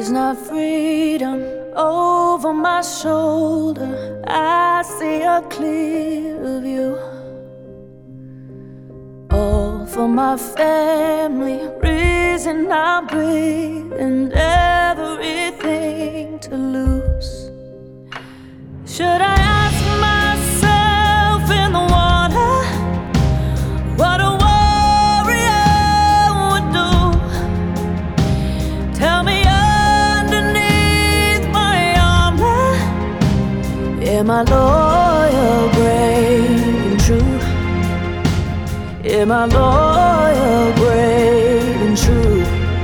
is not freedom over my shoulder. I see a clear view. All for my family, reason I'm breathing, everything to lose. Should I ask myself in the water what a warrior would do? Tell me underneath my armor, am I loyal, brave and true? Am I loyal, brave and true?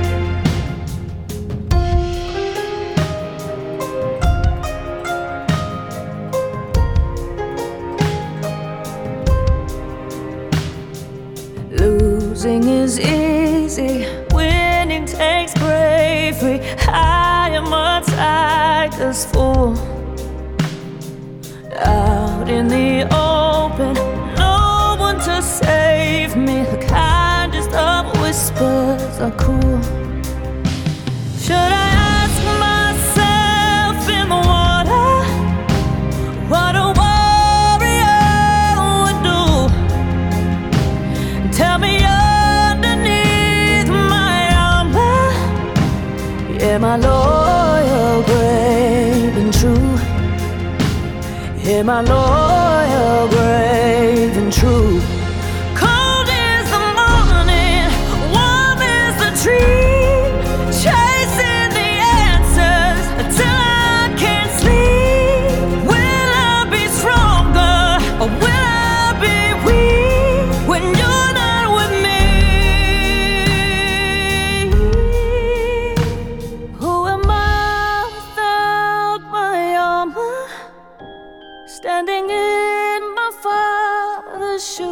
Losing is easy, winning takes bravery. I am a tiger's fool. Out in the open, no one to save me. The kindest of whispers are cruel. Should I ask myself in the water what a warrior would do? Tell me underneath my armor, am I loyal, brave and true? Am I loyal, brave and true? Cold is the morning, warm is the dream, chasing the answers until I can't sleep. Will I be stronger or will I be weak when you're not with me? Who am I without my armor? Standing in my Father's shoes.